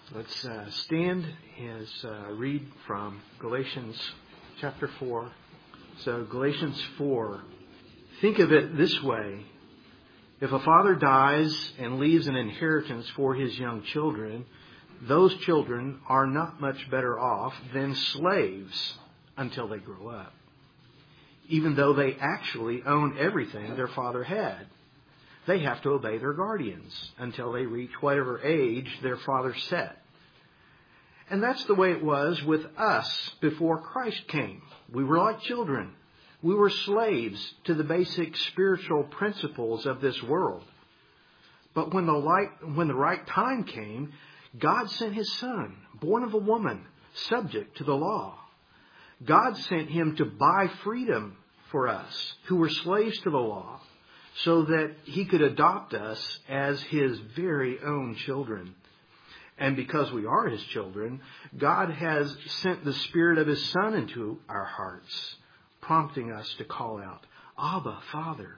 Let's stand as read from Galatians chapter 4. So Galatians 4, think of it this way. If a father dies and leaves an inheritance for his young children, those children are not much better off than slaves until they grow up, even though they actually own everything their father had. They have to obey their guardians until they reach whatever age their father set. And that's the way it was with us before Christ came. We were like children. We were slaves to the basic spiritual principles of this world. But when the right time came, God sent His Son, born of a woman, subject to the law. God sent Him to buy freedom for us who were slaves to the law, so that He could adopt us as His very own children. And because we are His children, God has sent the Spirit of His Son into our hearts, prompting us to call out, Abba, Father.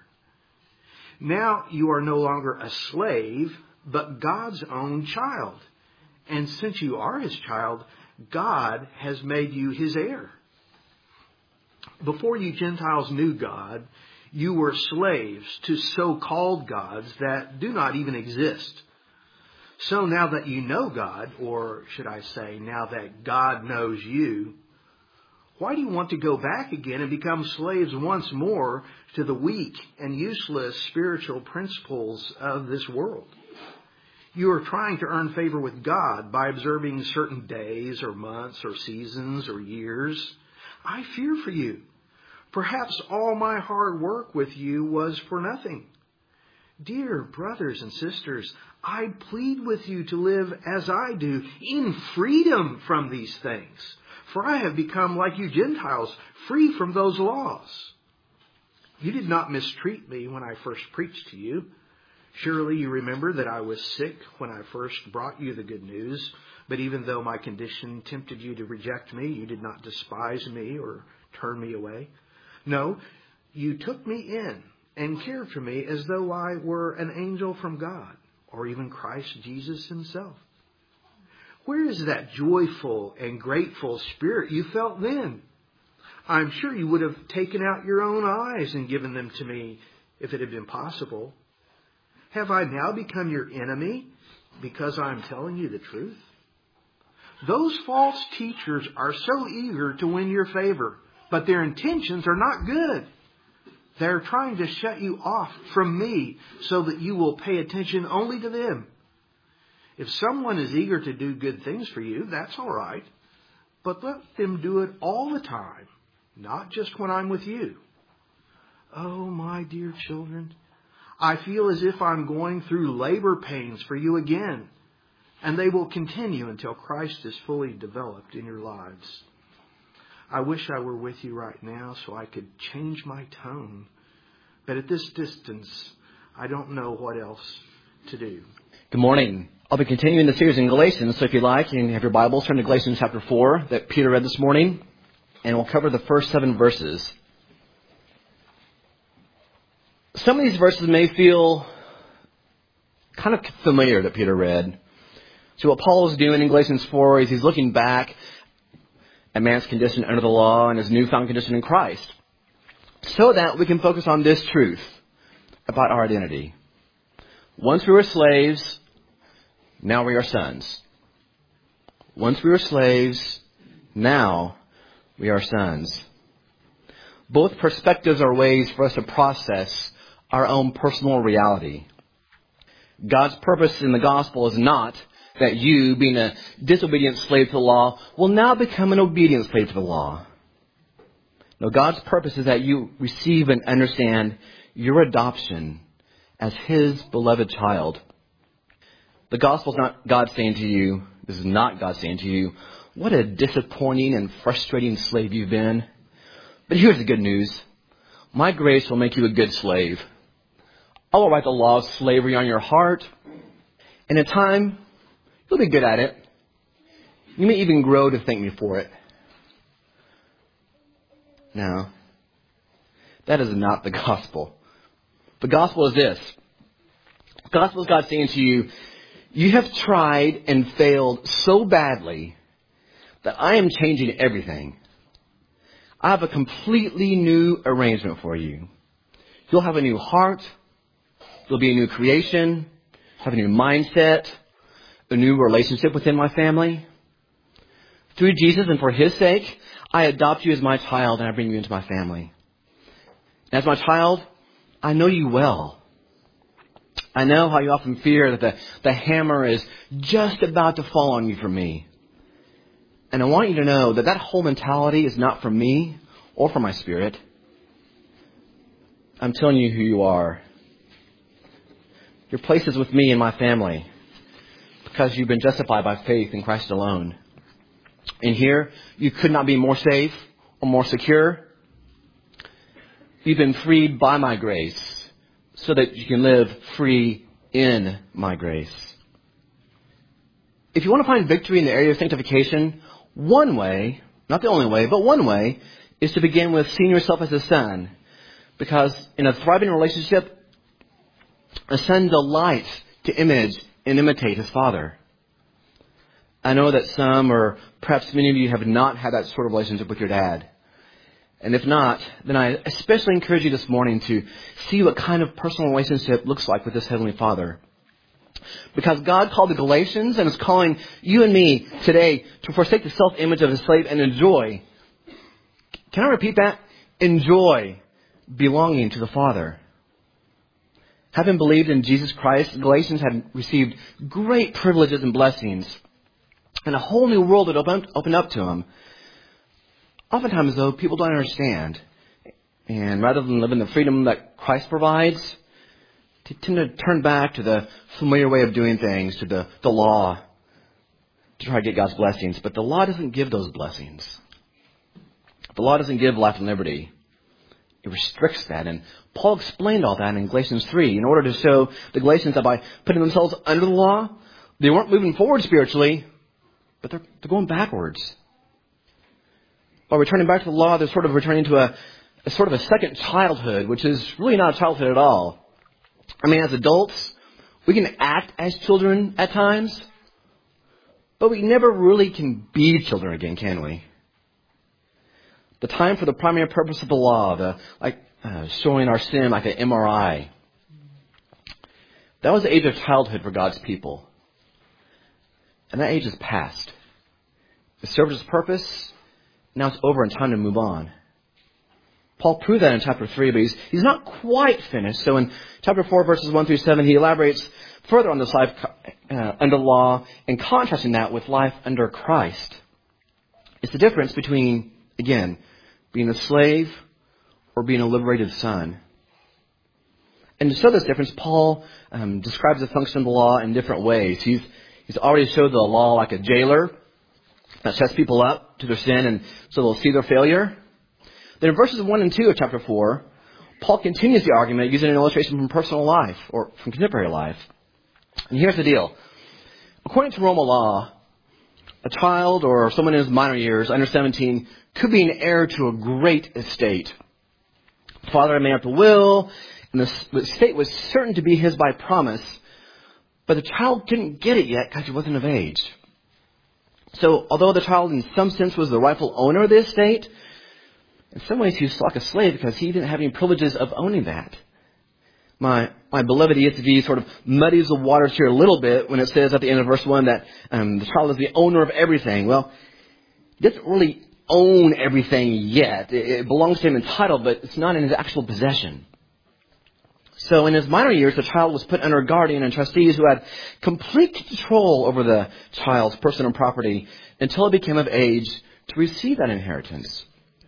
Now you are no longer a slave, but God's own child. And since you are His child, God has made you His heir. Before you Gentiles knew God, you were slaves to so-called gods that do not even exist. So now that you know God, or should I say, now that God knows you, why do you want to go back again and become slaves once more to the weak and useless spiritual principles of this world? You are trying to earn favor with God by observing certain days or months or seasons or years. I fear for you. Perhaps all my hard work with you was for nothing. Dear brothers and sisters, I plead with you to live as I do, in freedom from these things. For I have become like you Gentiles, free from those laws. You did not mistreat me when I first preached to you. Surely you remember that I was sick when I first brought you the good news. But even though my condition tempted you to reject me, you did not despise me or turn me away. No, you took me in and cared for me as though I were an angel from God, or even Christ Jesus Himself. Where is that joyful and grateful spirit you felt then? I'm sure you would have taken out your own eyes and given them to me if it had been possible. Have I now become your enemy because I'm telling you the truth? Those false teachers are so eager to win your favor, but their intentions are not good. They're trying to shut you off from me so that you will pay attention only to them. If someone is eager to do good things for you, that's all right. But let them do it all the time, not just when I'm with you. Oh, my dear children, I feel as if I'm going through labor pains for you again, and they will continue until Christ is fully developed in your lives. I wish I were with you right now so I could change my tone. But at this distance, I don't know what else to do. Good morning. I'll be continuing the series in Galatians. So if you like, you can have your Bibles, turn to Galatians chapter 4 that Peter read this morning. And we'll cover the first 7 verses. Some of these verses may feel kind of familiar that Peter read. So what Paul is doing in Galatians 4 is he's looking back at man's condition under the law and his newfound condition in Christ, so that we can focus on this truth about our identity. Once we were slaves, now we are sons. Once we were slaves, now we are sons. Both perspectives are ways for us to process our own personal reality. God's purpose in the gospel is not that you, being a disobedient slave to the law, will now become an obedient slave to the law. No, God's purpose is that you receive and understand your adoption as His beloved child. The gospel is not God saying to you, this is not God saying to you, what a disappointing and frustrating slave you've been. But here's the good news. My grace will make you a good slave. I will write the law of slavery on your heart. And in time, you'll be good at it. You may even grow to thank me for it. No, that is not the gospel. The gospel is this. The gospel is God saying to you, You have tried and failed so badly that I am changing everything. I have a completely new arrangement for you. You'll have a new heart. You'll be a new creation. Have a new mindset. A new relationship within my family. Through Jesus and for His sake, I adopt you as my child and I bring you into my family. As my child, I know you well. I know how you often fear that the hammer is just about to fall on you for me. And I want you to know that whole mentality is not for me or for my spirit. I'm telling you who you are. Your place is with me and my family because you've been justified by faith in Christ alone. In here, you could not be more safe or more secure. You've been freed by my grace so that you can live free in my grace. If you want to find victory in the area of sanctification, one way, not the only way, but one way, is to begin with seeing yourself as a son. Because in a thriving relationship, a son delights to image and imitate his father. I know that some, or perhaps many of you, have not had that sort of relationship with your dad. And if not, then I especially encourage you this morning to see what kind of personal relationship looks like with this Heavenly Father. Because God called the Galatians and is calling you and me today to forsake the self-image of a slave and enjoy. Can I repeat that? Enjoy belonging to the Father. Having believed in Jesus Christ, the Galatians had received great privileges and blessings and a whole new world that opened up to them. Oftentimes, though, people don't understand. And rather than live in the freedom that Christ provides, they tend to turn back to the familiar way of doing things, to the law, to try to get God's blessings. But the law doesn't give those blessings. The law doesn't give life and liberty. It restricts that. And Paul explained all that in Galatians 3 in order to show the Galatians that by putting themselves under the law, they weren't moving forward spiritually, but they're going backwards. By returning back to the law, they're sort of returning to a sort of a second childhood, which is really not a childhood at all. I mean, as adults, we can act as children at times, but we never really can be children again, can we? The time for the primary purpose of the law, showing our sin like an MRI, that was the age of childhood for God's people. And that age is past. It served its purpose. Now it's over and time to move on. Paul proved that in chapter 3, but he's not quite finished. So in chapter 4, verses 1 through 7, he elaborates further on this life under the law and contrasting that with life under Christ. It's the difference between, again, being a slave or being a liberated son. And to show this difference, Paul describes the function of the law in different ways. He's already showed the law like a jailer that sets people up to their sin and so they'll see their failure. Then in verses 1 and 2 of chapter 4, Paul continues the argument using an illustration from personal life or from contemporary life. And here's the deal. According to Roman law, a child or someone in his minor years, under 17, could be an heir to a great estate. The father had made up a will, and the estate was certain to be his by promise, but the child didn't get it yet because he wasn't of age. So, although the child in some sense was the rightful owner of the estate, in some ways he was like a slave because he didn't have any privileges of owning that. My beloved ESV sort of muddies the waters here a little bit when it says at the end of verse 1 that the child is the owner of everything. Well, he doesn't really own everything yet. It belongs to him in title, but it's not in his actual possession. So in his minor years, the child was put under a guardian and trustees who had complete control over the child's person and property until it became of age to receive that inheritance.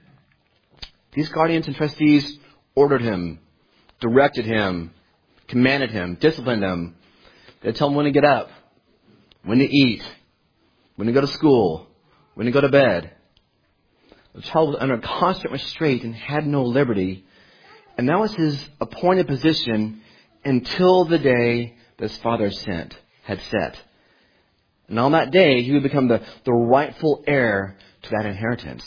These guardians and trustees ordered him, directed him, commanded him, disciplined him. They'd tell him when to get up, when to eat, when to go to school, when to go to bed. The child was under constant restraint and had no liberty. And that was his appointed position until the day that his father had set. And on that day, he would become the rightful heir to that inheritance.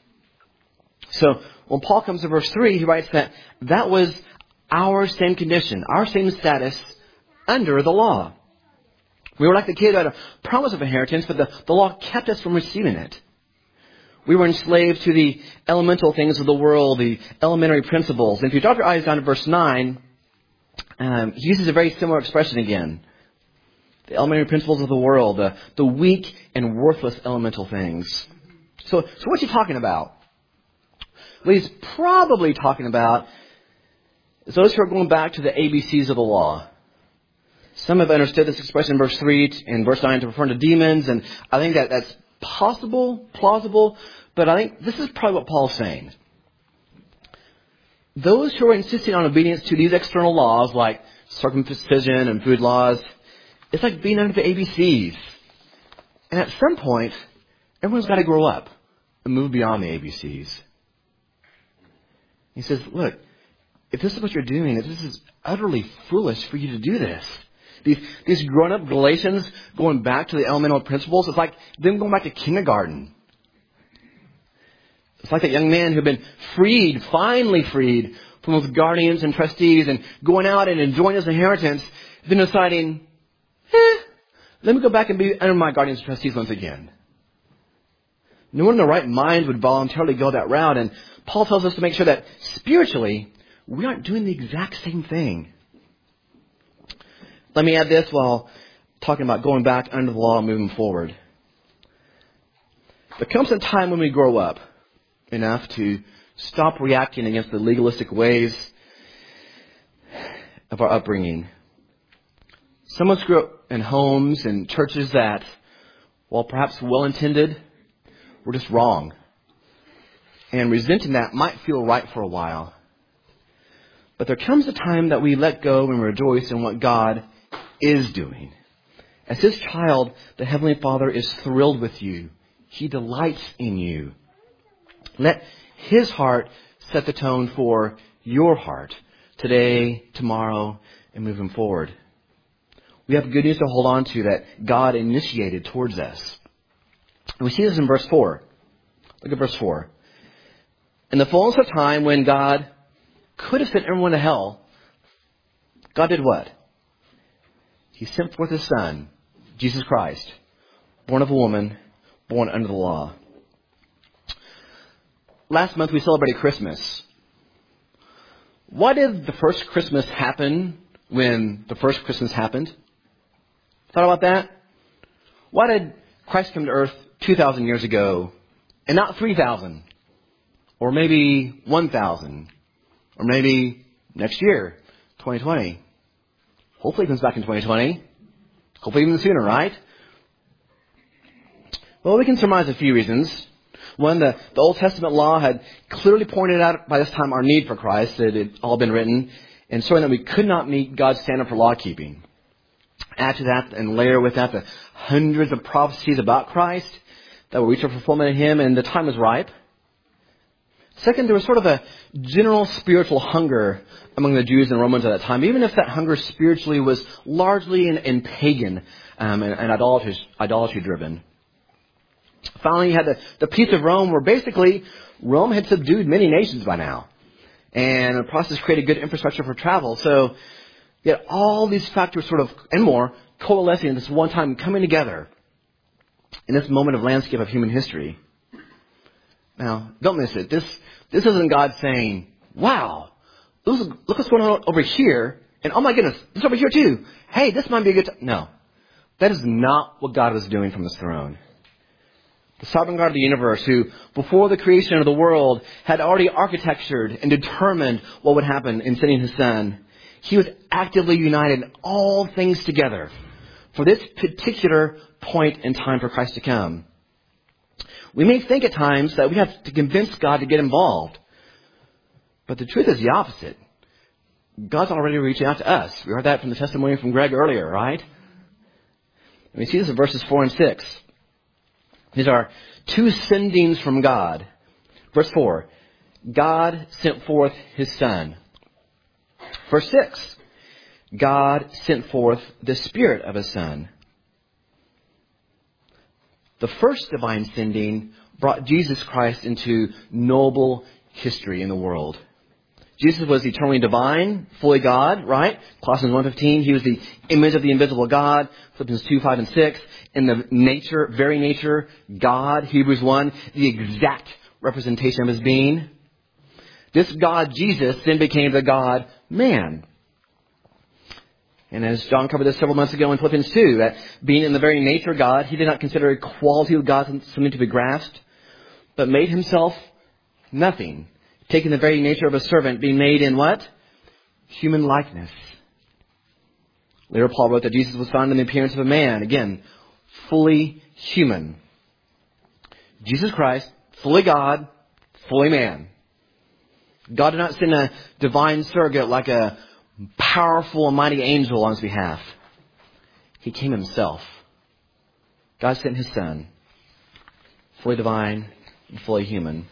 So when Paul comes to verse 3, he writes that was our same condition, our same status under the law. We were like the kid who had a promise of inheritance, but the law kept us from receiving it. We were enslaved to the elemental things of the world, the elementary principles. And if you drop your eyes down to verse 9, he uses a very similar expression again. The elementary principles of the world, the weak and worthless elemental things. So what's he talking about? What he's probably talking about is those who are going back to the ABCs of the law. Some have understood this expression in verse 3 and verse 9 to refer to demons, and I think that's possible, plausible, but I think this is probably what Paul's saying. Those who are insisting on obedience to these external laws, like circumcision and food laws, it's like being under the ABCs. And at some point, everyone's got to grow up and move beyond the ABCs. He says, look, if this is what you're doing, if this is utterly foolish for you to do this. These grown-up Galatians going back to the elemental principles, it's like them going back to kindergarten. It's like that young man who'd been freed, finally freed, from those guardians and trustees and going out and enjoying his inheritance, then deciding, let me go back and be under my guardians and trustees once again. No one in the right mind would voluntarily go that route, and Paul tells us to make sure that spiritually, we aren't doing the exact same thing. Let me add this while talking about going back under the law and moving forward. There comes a time when we grow up enough to stop reacting against the legalistic ways of our upbringing. Some of us grew up in homes and churches that, while perhaps well-intended, were just wrong. And resenting that might feel right for a while. But there comes a time that we let go and rejoice in what God is doing. As His child, the Heavenly Father is thrilled with you. He delights in you. Let His heart set the tone for your heart today, tomorrow, and moving forward. We have good news to hold on to that God initiated towards us. And we see this in verse 4. Look at verse 4. In the fullness of time, when God could have sent everyone to hell, God did what? He sent forth His Son, Jesus Christ, born of a woman, born under the law. Last month we celebrated Christmas. Why did the first Christmas happen when the first Christmas happened? Thought about that? Why did Christ come to earth 2,000 years ago and not 3,000? Or maybe 1,000? Or maybe next year, 2020? Hopefully He comes back in 2020. Hopefully even sooner, right? Well, we can surmise a few reasons. One, the Old Testament law had clearly pointed out by this time our need for Christ. It had all been written, and showing that we could not meet God's standard for law keeping. Add to that and layer with that the hundreds of prophecies about Christ that will reach a fulfillment in Him, and the time was ripe. Second, there was sort of a general spiritual hunger among the Jews and Romans at that time, even if that hunger spiritually was largely in pagan and idolatry driven. Finally, you had the peace of Rome, where basically Rome had subdued many nations by now. And the process created good infrastructure for travel. So yet all these factors sort of, and more, coalescing at this one time, coming together in this moment of landscape of human history. Now, don't miss it. This isn't God saying, wow, look what's going on over here. And oh my goodness, this over here too. Hey, this might be a good time. No, that is not what God was doing from His throne. The sovereign God of the universe, who before the creation of the world had already architectured and determined what would happen in sending His Son, He was actively united all things together for this particular point in time for Christ to come. We may think at times that we have to convince God to get involved. But the truth is the opposite. God's already reaching out to us. We heard that from the testimony from Greg earlier, right? And we see this in verses 4 and 6. These are two sendings from God. Verse 4, God sent forth His Son. Verse 6, God sent forth the Spirit of His Son. The first divine sending brought Jesus Christ into noble history in the world. Jesus was eternally divine, fully God, right? Colossians 1:15, he was the image of the invisible God. Philippians 2:5 and 6, in the very nature, God. Hebrews 1, the exact representation of his being. This God, Jesus, then became the God, man. And as John covered this several months ago in Philippians 2, that being in the very nature of God, he did not consider equality with God something to be grasped, but made himself nothing, taking the very nature of a servant, being made in what? Human likeness. Later, Paul wrote that Jesus was found in the appearance of a man. Again, fully human. Jesus Christ, fully God, fully man. God did not send a divine surrogate like a powerful and mighty angel on his behalf. He came himself. God sent his Son, fully divine and fully human.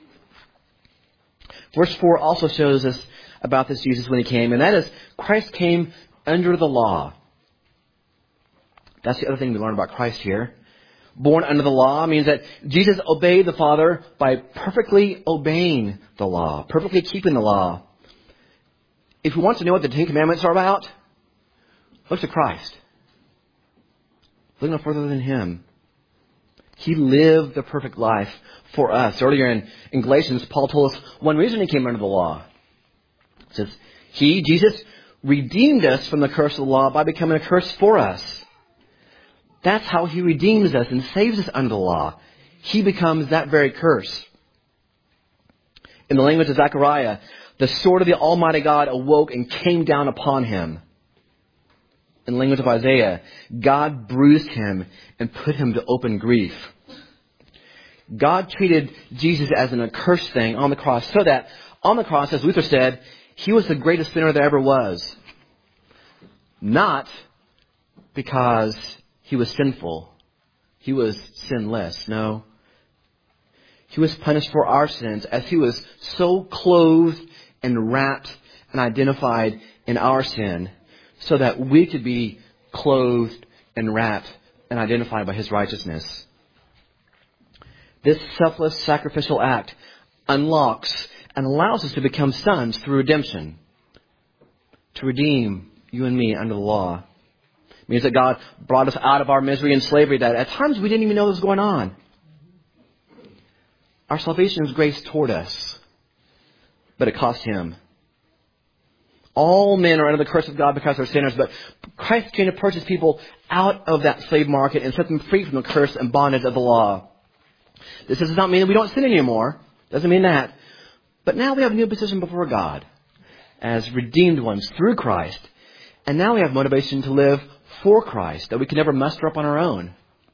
Verse 4 also shows us about this Jesus when he came, and that is Christ came under the law. That's the other thing we learn about Christ here. Born under the law means that Jesus obeyed the Father by perfectly obeying the law, perfectly keeping the law. If you want to know what the Ten Commandments are about, look to Christ. Look no further than him. He lived the perfect life for us. Earlier in Galatians, Paul told us one reason he came under the law. It says, he, Jesus, redeemed us from the curse of the law by becoming a curse for us. That's how he redeems us and saves us under the law. He becomes that very curse. In the language of Zechariah, the sword of the Almighty God awoke and came down upon him. In the language of Isaiah, God bruised him and put him to open grief. God treated Jesus as an accursed thing on the cross, so that on the cross, as Luther said, he was the greatest sinner there ever was. Not because he was sinful. He was sinless. No. He was punished for our sins as he was so clothed and wrapped and identified in our sin, so that we could be clothed and wrapped and identified by his righteousness. This selfless sacrificial act unlocks and allows us to become sons through redemption. To redeem you and me under the law. It means that God brought us out of our misery and slavery that at times we didn't even know was going on. Our salvation is grace toward us, but it cost him. All men are under the curse of God because they're sinners, but Christ came to purchase people out of that slave market and set them free from the curse and bondage of the law. This does not mean that we don't sin anymore. Doesn't mean that. But now we have a new position before God as redeemed ones through Christ. And now we have motivation to live for Christ that we can never muster up on our own.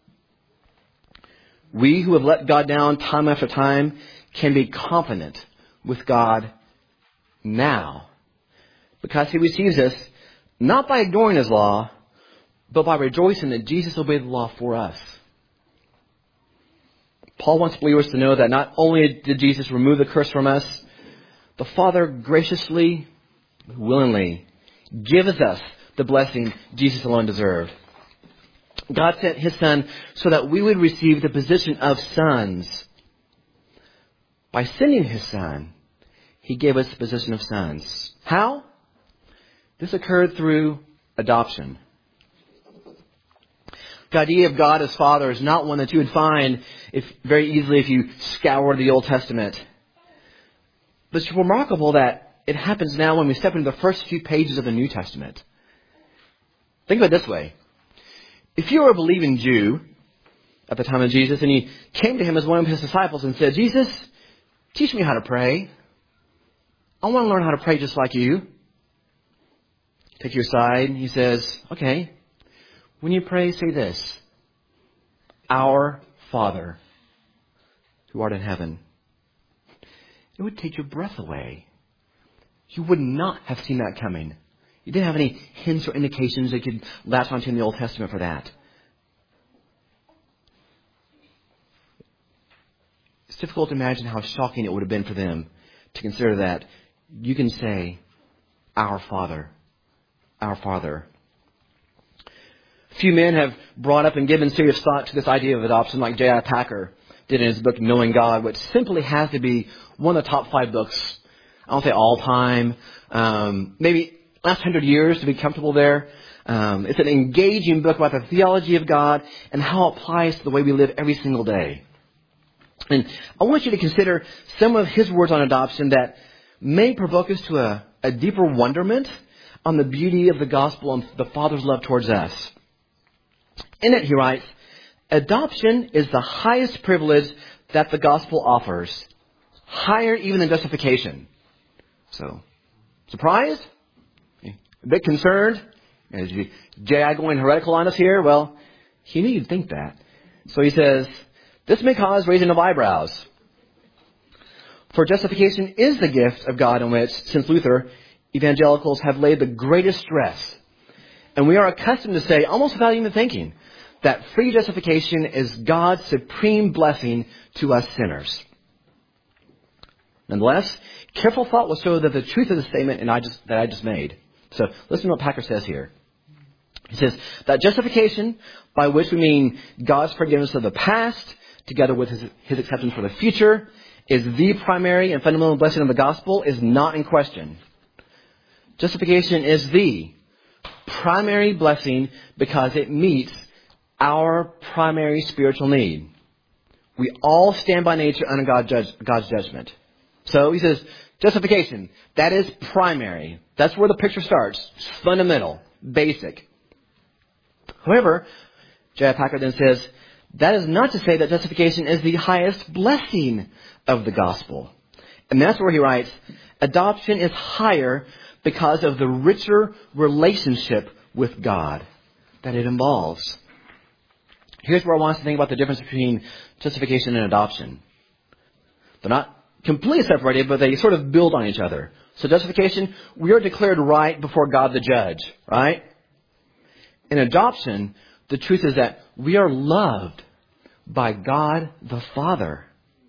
We who have let God down time after time can be confident with God now, because he receives us not by ignoring his law, but by rejoicing that Jesus obeyed the law for us. Paul wants believers to know that not only did Jesus remove the curse from us, the Father graciously, willingly gives us the blessing Jesus alone deserved. God sent his Son so that we would receive the position of sons. By sending his Son, he gave us the position of sons. How? This occurred through adoption. The idea of God as Father is not one that you would find very easily if you scour the Old Testament. But it's remarkable that it happens now when we step into the first few pages of the New Testament. Think of it this way. If you were a believing Jew at the time of Jesus and you came to him as one of his disciples and said, Jesus, teach me how to pray. I want to learn how to pray just like you. Take you aside and he says, okay, when you pray, say this. Our Father, who art in heaven. It would take your breath away. You would not have seen that coming. You didn't have any hints or indications that could latch onto in the Old Testament for that. It's difficult to imagine how shocking it would have been for them to consider that you can say, our Father, our Father. A few men have brought up and given serious thought to this idea of adoption, like J.I. Packer did in his book, Knowing God, which simply has to be one of the top 5 books I won't say all time, maybe last 100 years to be comfortable there. It's an engaging book about the theology of God and how it applies to the way we live every single day. And I want you to consider some of his words on adoption that may provoke us to a deeper wonderment on the beauty of the gospel and the Father's love towards us. In it, he writes, adoption is the highest privilege that the gospel offers, higher even than justification. So, surprised? A bit concerned? Is J.I. going heretical on us here? Well, he knew you'd think that. So he says, this may cause raising of eyebrows. For justification is the gift of God in which, since Luther, evangelicals have laid the greatest stress. And we are accustomed to say, almost without even thinking, that free justification is God's supreme blessing to us sinners. Nonetheless, careful thought will show that the truth of the statement that I just made. So listen to what Packer says here. He says that justification, by which we mean God's forgiveness of the past, together with his acceptance for the future, is the primary and fundamental blessing of the gospel, is not in question. Justification is the primary blessing because it meets our primary spiritual need. We all stand by nature under God's judgment. So he says, justification, that is primary. That's where the picture starts. It's fundamental, basic. However, J.I. Packer then says, that is not to say that justification is the highest blessing of the gospel. And that's where he writes, adoption is higher because of the richer relationship with God that it involves. Here's where I want us to think about the difference between justification and adoption. They're not completely separated, but they sort of build on each other. So justification, we are declared right before God the judge, right? In adoption, the truth is that we are loved by God the Father.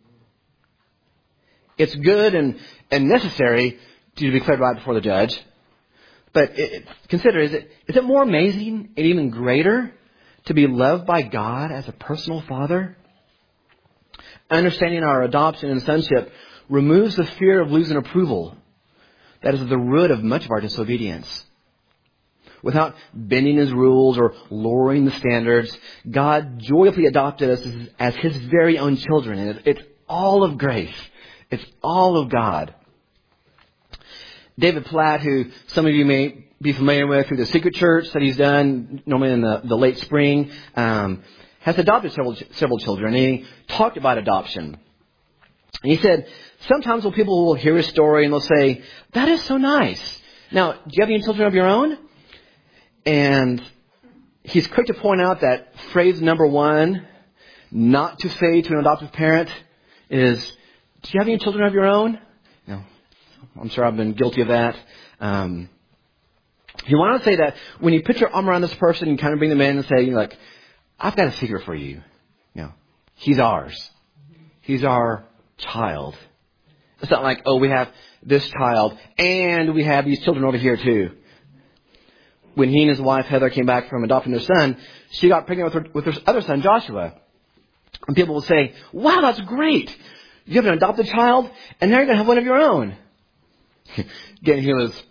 It's good and necessary to be declared right before the judge. But consider, is it more amazing and even greater to be loved by God as a personal Father? Understanding our adoption and sonship removes the fear of losing approval. That is the root of much of our disobedience. Without bending His rules or lowering the standards, God joyfully adopted us as His very own children. And it's all of grace. It's all of God. David Platt, who some of you may be familiar with through the Secret Church that he's done, normally in the late spring, has adopted several children. And he talked about adoption. And he said, sometimes when people will hear his story and they'll say, that is so nice. Now, do you have any children of your own? And he's quick to point out that phrase number one, not to say to an adoptive parent, is, do you have any children of your own? No. I'm sure I've been guilty of that. You want to say that when you put your arm around this person and kind of bring them in and say, like, I've got a secret for you. He's ours. He's our child. It's not like, oh, we have this child and we have these children over here too. When he and his wife, Heather, came back from adopting their son, she got pregnant with her other son, Joshua. And people will say, wow, that's great. You have an adopted child and now you're going to have one of your own. Again, he was,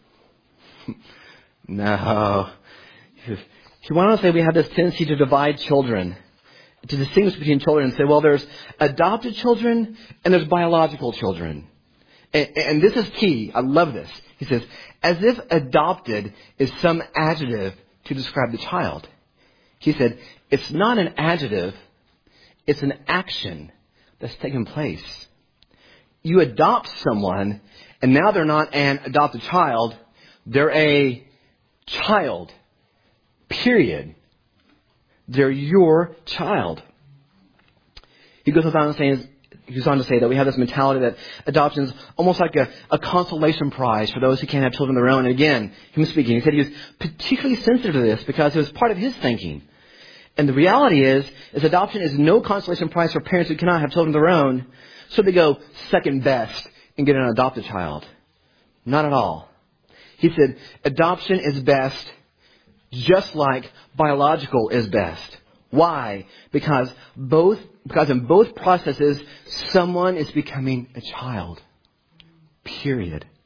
no. He wanted to say we have this tendency to divide children, to distinguish between children and say, well, there's adopted children and there's biological children. And this is key. I love this. He says, as if adopted is some adjective to describe the child. He said, it's not an adjective. It's an action that's taken place. You adopt someone, and now they're not an adopted child. They're a child. Period. They're your child. He goes on to say that we have this mentality that adoption is almost like a consolation prize for those who can't have children of their own. And again, him speaking, he said he was particularly sensitive to this because it was part of his thinking. And the reality is adoption is no consolation prize for parents who cannot have children of their own, so they go second best and get an adopted child. Not at all. He said adoption is best just like biological is best. Why? Because in both processes, someone is becoming a child. Period.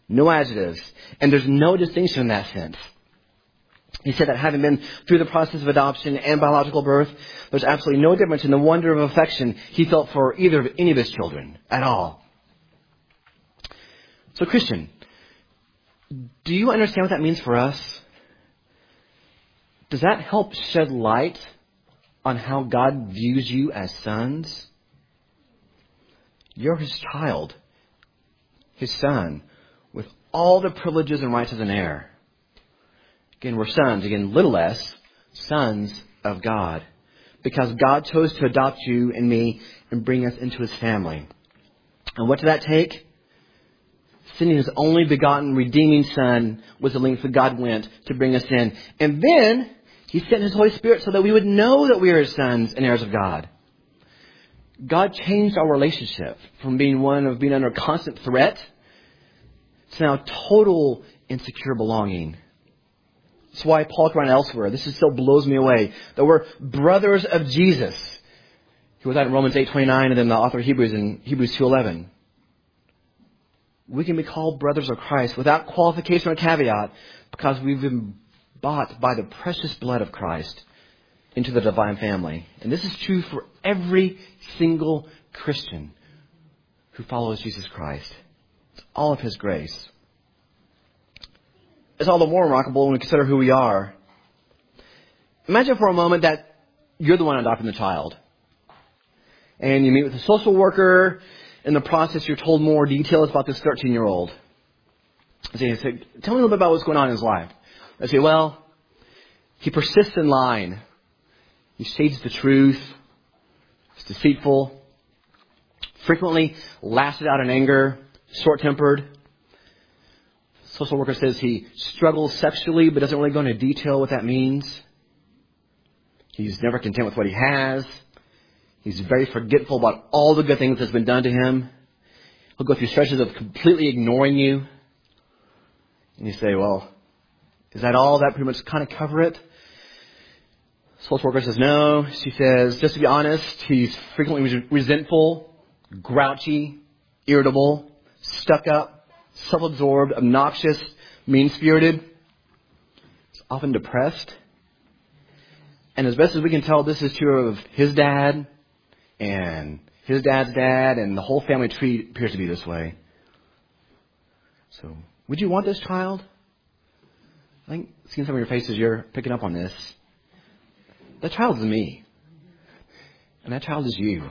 No adjectives. And there's no distinction in that sense. He said that having been through the process of adoption and biological birth, there's absolutely no difference in the wonder of affection he felt for any of his children at all. So Christian, do you understand what that means for us? Does that help shed light on how God views you as sons? You're his child, his son, with all the privileges and rights as an heir. Again, we're sons. Again, little s, sons of God. Because God chose to adopt you and me and bring us into his family. And what did that take? Sending his only begotten, redeeming Son was the length that God went to bring us in. And then he sent his Holy Spirit so that we would know that we are his sons and heirs of God. God changed our relationship from being one of being under constant threat to now total and secure belonging. That's why Paul can write elsewhere. This still blows me away. That we're brothers of Jesus. He was that in Romans 8:29 and then the author of Hebrews in Hebrews 2:11. We can be called brothers of Christ without qualification or caveat because we've been bought by the precious blood of Christ into the divine family. And this is true for every single Christian who follows Jesus Christ. It's all of his grace. It's all the more remarkable when we consider who we are. Imagine for a moment that you're the one adopting the child. And you meet with a social worker. In the process, you're told more details about this 13-year-old. So you say, tell me a little bit about what's going on in his life. I say, well, he persists in lying. He shades the truth. He's deceitful. Frequently lashes out in anger. Short-tempered. Social worker says he struggles sexually, but doesn't really go into detail what that means. He's never content with what he has. He's very forgetful about all the good things that's been done to him. He'll go through stretches of completely ignoring you. And you say, well, is that all? That pretty much kind of cover it? Social worker says no. She says, just to be honest, he's frequently resentful, grouchy, irritable, stuck up, self-absorbed, obnoxious, mean-spirited. He's often depressed. And as best as we can tell, this is true of his dad and his dad's dad, and the whole family tree appears to be this way. So, would you want this child? I think, seeing some of your faces, you're picking up on this. That child is me. And that child is you. And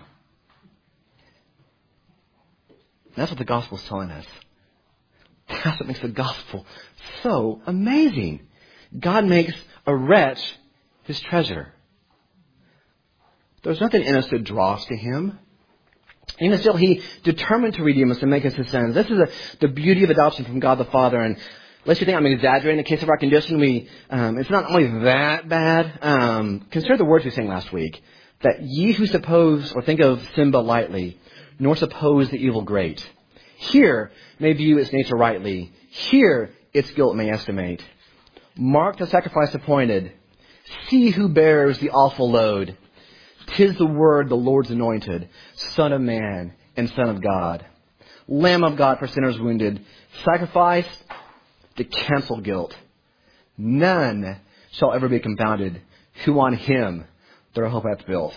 that's what the gospel is telling us. That's what makes the gospel so amazing. God makes a wretch his treasure. There's nothing in us that draws to him. And still, he determined to redeem us and make us his sons. This is the beauty of adoption from God the Father. And unless you think I'm exaggerating the case of our condition, it's not only that bad. Consider the words we sang last week. That ye who suppose or think of sin but lightly, nor suppose the evil great. Here may view its nature rightly. Here its guilt may estimate. Mark the sacrifice appointed. See who bears the awful load. 'Tis the word, the Lord's anointed, Son of Man and Son of God. Lamb of God for sinners wounded. Sacrifice to cancel guilt. None shall ever be confounded who on him their hope hath built.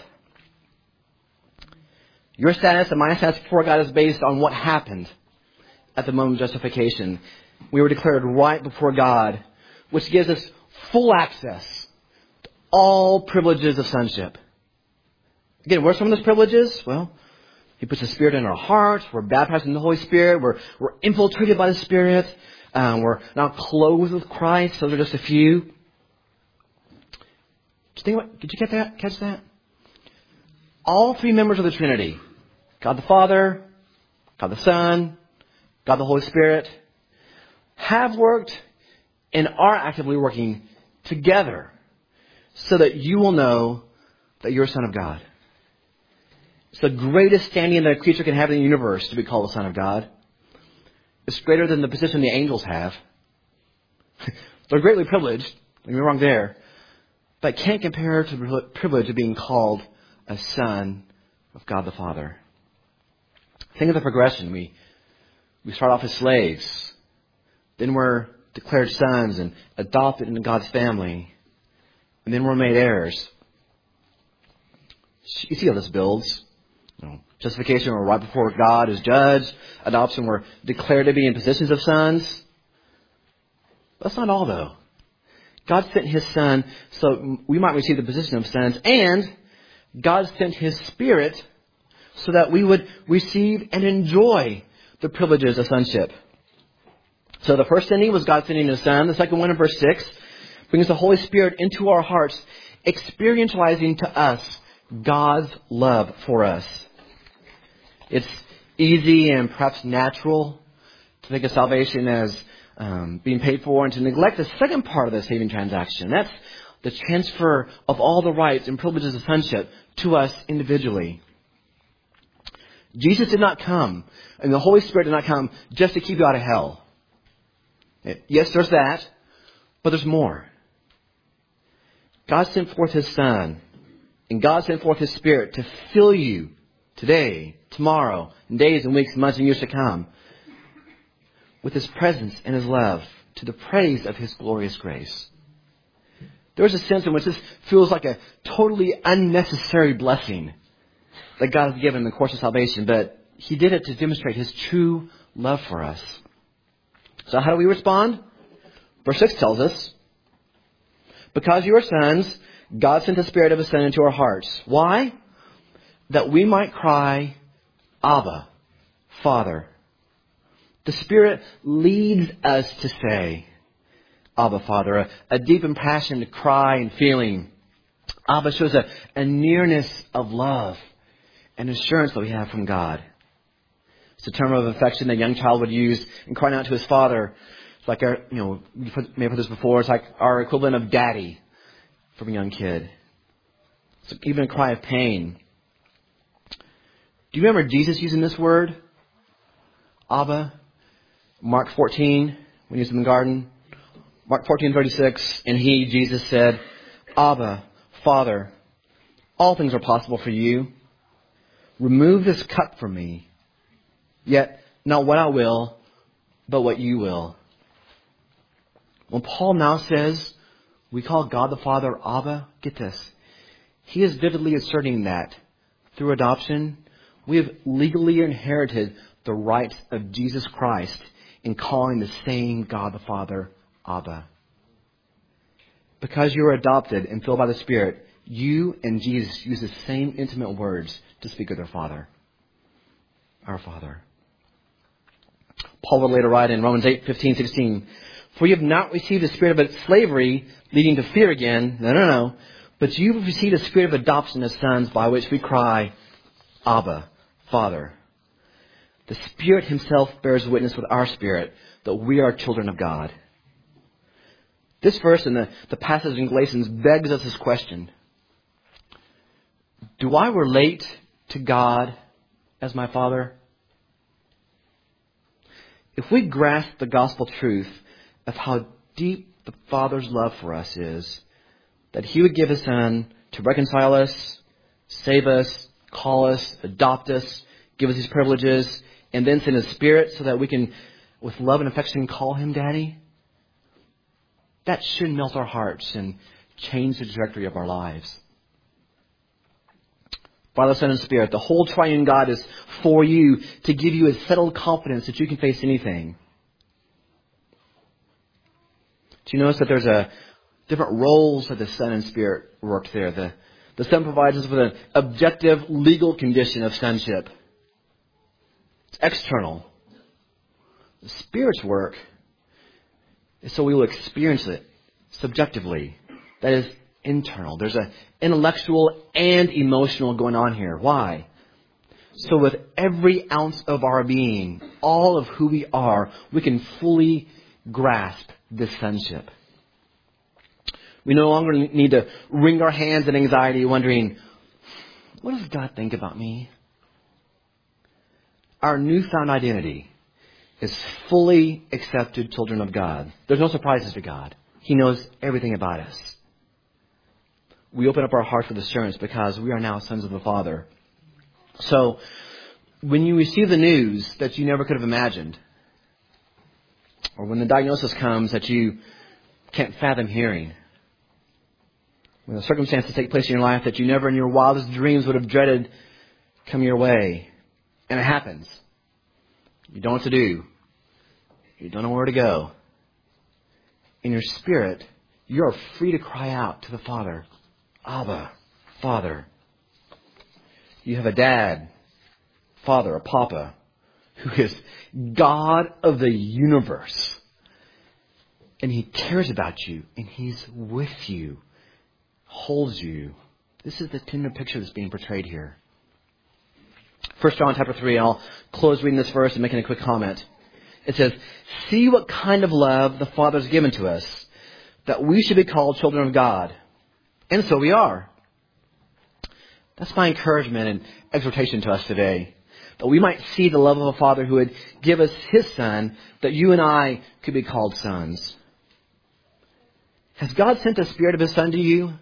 Your status and my status before God is based on what happened at the moment of justification. We were declared right before God, which gives us full access to all privileges of sonship. Again, what are some of those privileges? Well, he puts the Spirit in our hearts. We're baptized in the Holy Spirit. We're infiltrated by the Spirit. We're now clothed with Christ. Those are just a few. Did you get that? Catch that? All three members of the Trinity, God the Father, God the Son, God the Holy Spirit, have worked and are actively working together so that you will know that you're a son of God. It's the greatest standing that a creature can have in the universe to be called a son of God. It's greater than the position the angels have. They're greatly privileged. Don't get me wrong there. But can't compare to the privilege of being called a son of God the Father. Think of the progression. We start off as slaves. Then we're declared sons and adopted into God's family. And then we're made heirs. You see how this builds. Justification, we're right before God as judge. Adoption, we're declared to be in positions of sons. That's not all, though. God sent His Son so we might receive the position of sons. And God sent His Spirit so that we would receive and enjoy the privileges of sonship. So the first sending was God sending His Son. The second one in verse 6 brings the Holy Spirit into our hearts, experientializing to us God's love for us. It's easy and perhaps natural to think of salvation as being paid for and to neglect the second part of the saving transaction. That's the transfer of all the rights and privileges of sonship to us individually. Jesus did not come, and the Holy Spirit did not come just to keep you out of hell. Yes, there's that, but there's more. God sent forth His Son, and God sent forth His Spirit to fill you today, tomorrow, in days and weeks, months and years to come, with His presence and His love, to the praise of His glorious grace. There is a sense in which this feels like a totally unnecessary blessing that God has given in the course of salvation, but He did it to demonstrate His true love for us. So how do we respond? Verse 6 tells us, because you are sons, God sent the Spirit of His Son into our hearts. Why? That we might cry, Abba, Father. The Spirit leads us to say, Abba, Father, a deep impassioned cry and feeling. Abba shows a nearness of love and assurance that we have from God. It's a term of affection that a young child would use in crying out to his father. It's like, you may have heard this before, it's like our equivalent of daddy from a young kid. It's even a cry of pain. Do you remember Jesus using this word? Abba. Mark 14, when he was in the garden. Mark 14:36, and He, Jesus, said, Abba, Father, all things are possible for you. Remove this cup from me. Yet not what I will, but what you will. When Paul now says we call God the Father Abba, get this. He is vividly asserting that through adoption, we have legally inherited the rights of Jesus Christ in calling the same God the Father Abba. Because you are adopted and filled by the Spirit, you and Jesus use the same intimate words to speak of their Father. Our Father. Paul would later write in Romans 8:15-16, for you have not received a spirit of slavery leading to fear again. No. But you have received a spirit of adoption as sons by which we cry, Abba, Father. The Spirit Himself bears witness with our spirit that we are children of God. This verse in the passage in Galatians begs us this question. Do I relate to God as my Father? If we grasp the gospel truth of how deep the Father's love for us is, that He would give His Son to reconcile us, save us, call us, adopt us, give us these privileges, and then send His Spirit so that we can, with love and affection, call Him Daddy, that should melt our hearts and change the trajectory of our lives. Father, Son, and Spirit, the whole triune God is for you to give you a settled confidence that you can face anything. Do you notice that there's different roles that the Son and Spirit work there? The Son provides us with an objective legal condition of sonship. It's external. The Spirit's work is so we will experience it subjectively. That is internal. There's an intellectual and emotional going on here. Why? So with every ounce of our being, all of who we are, we can fully grasp this sonship. We no longer need to wring our hands in anxiety wondering, what does God think about me? Our newfound identity is fully accepted children of God. There's no surprises to God. He knows everything about us. We open up our hearts with assurance because we are now sons of the Father. So, when you receive the news that you never could have imagined, Or when the diagnosis comes that you can't fathom hearing. When the circumstances take place in your life that you never in your wildest dreams would have dreaded come your way. And it happens. You don't know what to do. You don't know where to go. In your spirit, you are free to cry out to the Father. Abba, Father. You have a dad, Father, a Papa, who is God of the universe. And He cares about you. And He's with you. Holds you. This is the tender picture that's being portrayed here. 1 John chapter 3, and I'll close reading this verse and making a quick comment. It says, "See what kind of love the Father has given to us, that we should be called children of God. And so we are." That's my encouragement and exhortation to us today. That we might see the love of a Father who would give us His Son, that you and I could be called sons. Has God sent the Spirit of His Son to you?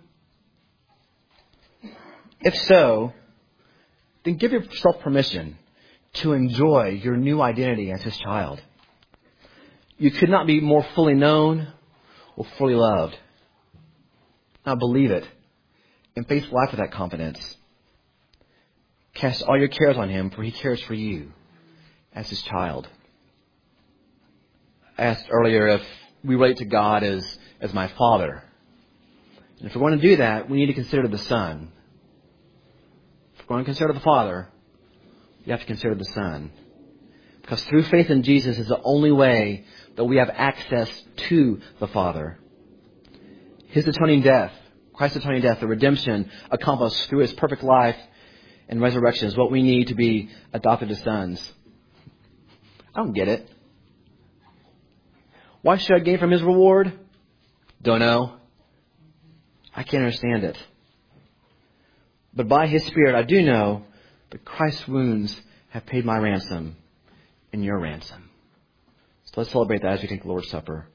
If so, then give yourself permission to enjoy your new identity as His child. You could not be more fully known or fully loved. Now believe it and face life with that confidence. Cast all your cares on Him, for He cares for you as His child. I asked earlier if we relate to God as my Father. And if we're going to do that, we need to consider the Son. If we're going to consider the Father, you have to consider the Son. Because through faith in Jesus is the only way that we have access to the Father. His atoning death, Christ's atoning death, the redemption accomplished through His perfect life and resurrection is what we need to be adopted as sons. I don't get it. Why should I gain from His reward? Don't know. I can't understand it. But by His Spirit, I do know that Christ's wounds have paid my ransom and your ransom. So let's celebrate that as we take the Lord's Supper.